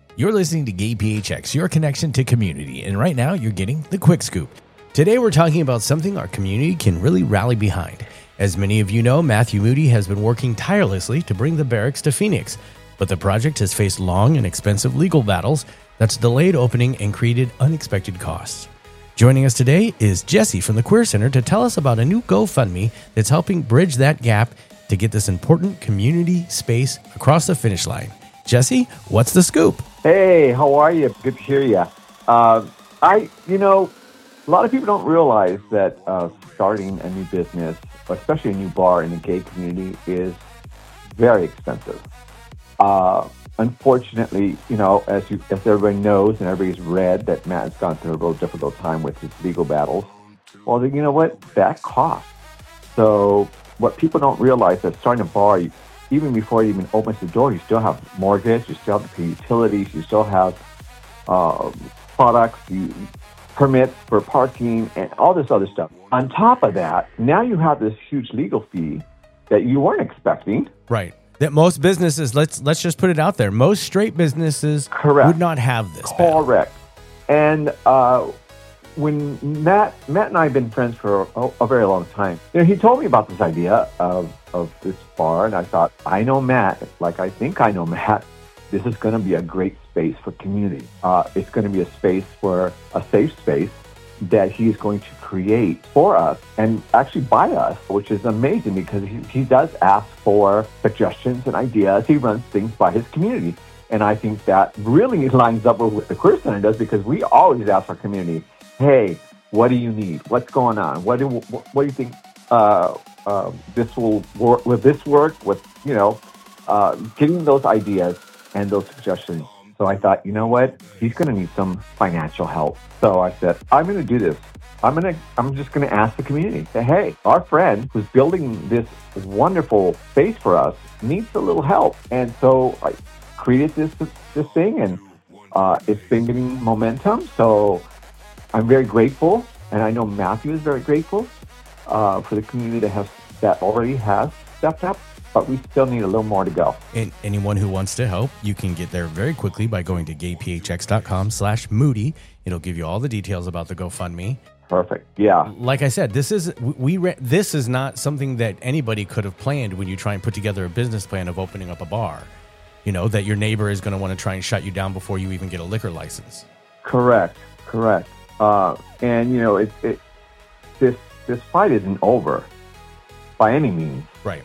You're listening to Gay PHX, your connection to community, and right now you're getting the Quick Scoop. Today we're talking about something our community can really rally behind. As many of you know, Matthew Moody has been working tirelessly to bring the barracks to Phoenix, but the project has faced long and expensive legal battles that's delayed opening and created unexpected costs. Joining us today is Jesse from the Queer Center to tell us about a new GoFundMe that's helping bridge that gap to get this important community space across the finish line. Jesse, what's the scoop? Hey, how are you? Good to hear you. A lot of people don't realize that starting a new business, especially a new bar in the gay community, is very expensive. Unfortunately, as everybody knows and everybody's read, that Matt has gone through a real difficult time with his legal battles. Well, you know what? That costs. So what people don't realize is starting a bar, even before it even opens the door, you still have mortgage, you still have to pay utilities, you still have products, permits for parking, and all this other stuff. On top of that, now you have this huge legal fee that you weren't expecting. Right. That most businesses, let's just put it out there, most straight businesses would not have this. Correct. And when Matt and I have been friends for a very long time, he told me about this idea of this bar, and I thought, I know Matt, like I think I know Matt, this is going to be a great space for community. It's going to be a space for a safe space that he's going to create for us and actually by us, which is amazing because he does ask for suggestions and ideas. He runs things by his community. And I think that really lines up with what the Queer Center does, because we always ask our community, hey, what do you need? What's going on? What do you think this will work? Will this work? With getting those ideas and those suggestions. So I thought, you know what? He's going to need some financial help. So I said, I'm going to do this. I'm just going to ask the community. Say, hey, our friend who's building this wonderful space for us needs a little help. And so I created this thing, and it's been getting momentum. So I'm very grateful, and I know Matthew is very grateful for the community that already has stepped up. But we still need a little more to go. And anyone who wants to help, you can get there very quickly by going to gayphx.com/Moody. It'll give you all the details about the GoFundMe. Perfect. Yeah. Like I said, this is not something that anybody could have planned when you try and put together a business plan of opening up a bar. That your neighbor is going to want to try and shut you down before you even get a liquor license. Correct. And this fight isn't over by any means. Right.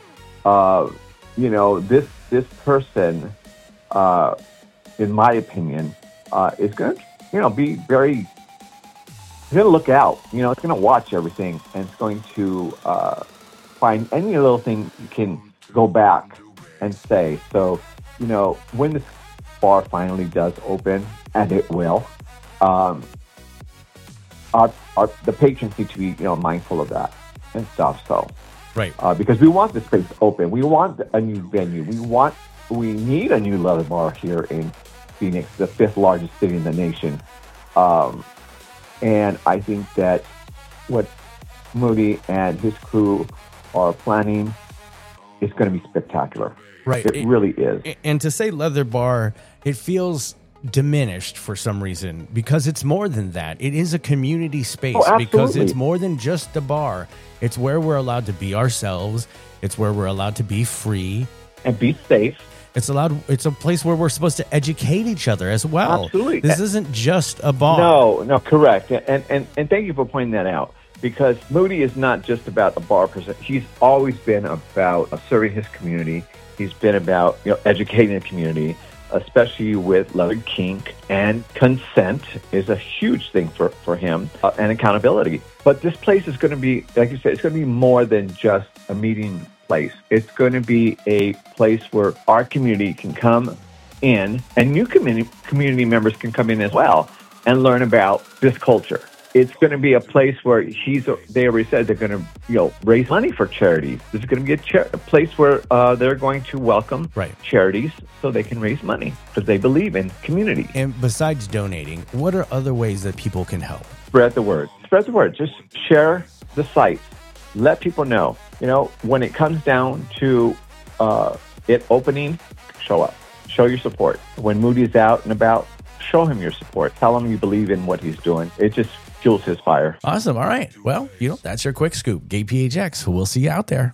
This person, in my opinion, is going to, be very, it's going to look out, it's going to watch everything, and it's going to find any little thing you can go back and say. So, when this bar finally does open, and it will, the patrons need to be, mindful of that and stuff. So. Right. Because we want the space open. We want a new venue. We need a new leather bar here in Phoenix, the 5th largest city in the nation. And I think that what Moody and his crew are planning is going to be spectacular. Right. It really is. And to say leather bar, it feels diminished for some reason, because it's more than that. It is a community space, because it's more than just a bar. It's where we're allowed to be ourselves. It's where we're allowed to be free and be safe. It's a place where we're supposed to educate each other as well. Absolutely. This isn't just a bar. No, correct. And thank you for pointing that out, because Moody is not just about a bar person. He's always been about serving his community. He's been about educating the community, especially with leather kink, and consent is a huge thing for him, and accountability. But this place is going to be, like you said, it's going to be more than just a meeting place. It's going to be a place where our community can come in, and new community members can come in as well and learn about this culture. It's going to be a place where they already said they're going to raise money for charities. This is going to be a place where they're going to welcome charities so they can raise money because they believe in community. And besides donating, what are other ways that people can help? Spread the word. Just share the site. Let people know. When it comes down to it opening, show up. show your support. When Moody's out and about, show him your support. Tell him you believe in what he's doing. It just fuels his fire. Awesome. All right. Well, that's your quick scoop. Gabe PHX. We'll see you out there.